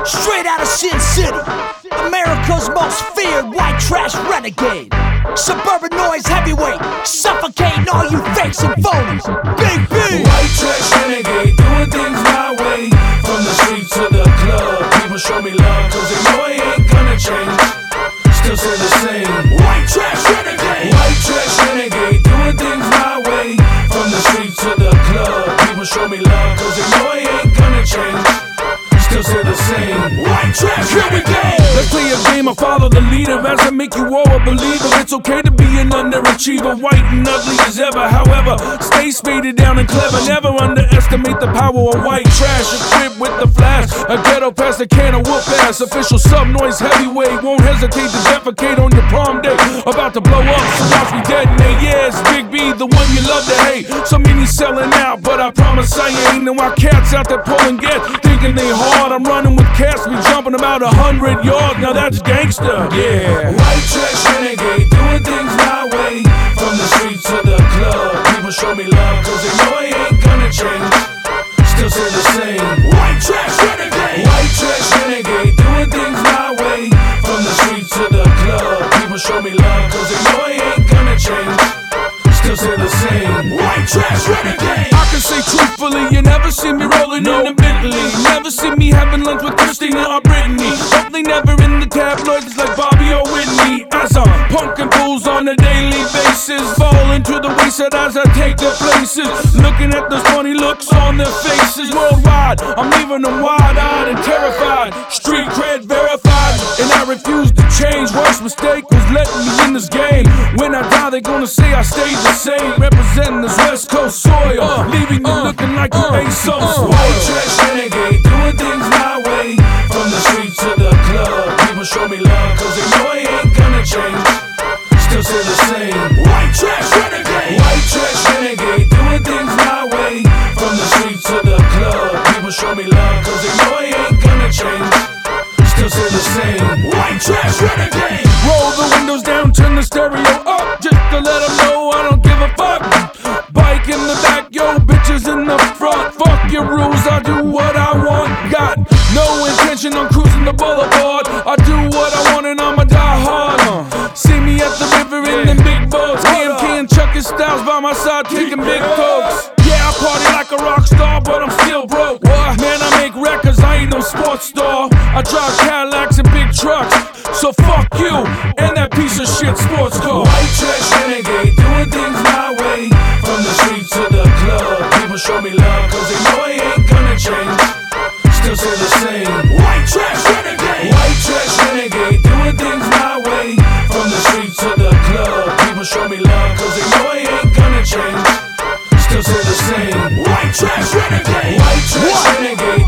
Straight out of Sin City, America's most feared white trash renegade. Suburban noise heavyweight, suffocating all you fakes and phonies. Big B. White trash renegade, doing things my way. From the street to the club, people show me love, cause they know it ain't gonna change. Still say the same. White trash renegade. White trash renegade, doing things my way. From the street to the club, people show me love, cause they know it ain't gonna change. Still say the same. White trash, here we go. Let's play a game, I follow the leader as I make you all a believer. It's okay to be an underachiever, white and ugly as ever. However, stay spaded down and clever. Never underestimate the power of white trash. Equipped with the flash, a ghetto past a can of whoop ass. Official sub noise heavyweight, won't hesitate to defecate on your prom day. About to blow up, so watch me detonate. Yeah, it's Big B, the one you love to hate. So many selling out, but I promise I ain't. And while cats out there pulling gas, thinking they hard, I'm running with cats, we jumping about 100 yards. Now that's gangster, yeah. White trash renegade, doing things my way. From the street to the club, people show me love, cause they know it ain't gonna change. Still say the same. White trash renegade. White trash renegade, doing things my way. From the street to the club, people show me love, cause they know it ain't gonna change. Still say the same. White trash renegade. I can say truthfully, you never see me rolling in the Bentley. Never see me having lunch with Christina or Brittany. Hopefully never in the tabloids like Bobby or Whitney. As I'm punkin' fools on a daily basis, fall into the wayside as I take their places. Looking at those funny looks on their faces. Worldwide, I'm leaving them wide-eyed and terrified. Street cred verified, and I refuse to change. Worst mistake was letting me in this game. When I die, they gonna say I stayed the same. Representing this West Coast soil, leaving you looking like you ain't so spoiled. White trash renegade, doing things my way. From the street to the club, people show me love, cause they know it ain't gonna change. Still say the same. White trash renegade. White trash renegade, doing things my way. From the street to the club, people show me love, cause they know it ain't gonna change. Still say the same. White trash renegade. Roll the windows down, turn the stereo up, just to let them know I don't give a fuck. Bike in the back, yo, bitches in the front. Fuck your rules, I do what I want. Got no intention on cruising the boulevard. I do what I want and I'ma die hard. See me at the river in them big boats. KMK and Chucky Styles by my side taking big pokes. Yeah, I party like a rock star, but I'm still broke. Man, I make records, I ain't no sports star. I drive Cadillacs and big trucks. So fuck you and that piece of shit sports car. White trash renegade, doing things my way. From the street to the club, people show me love, cause they know it ain't gonna change. Still say the same. White trash renegade. White trash renegade, doing things my way. From the street to the club, people show me love, cause they know it ain't gonna change. Still say the same. White trash renegade. White trash renegade,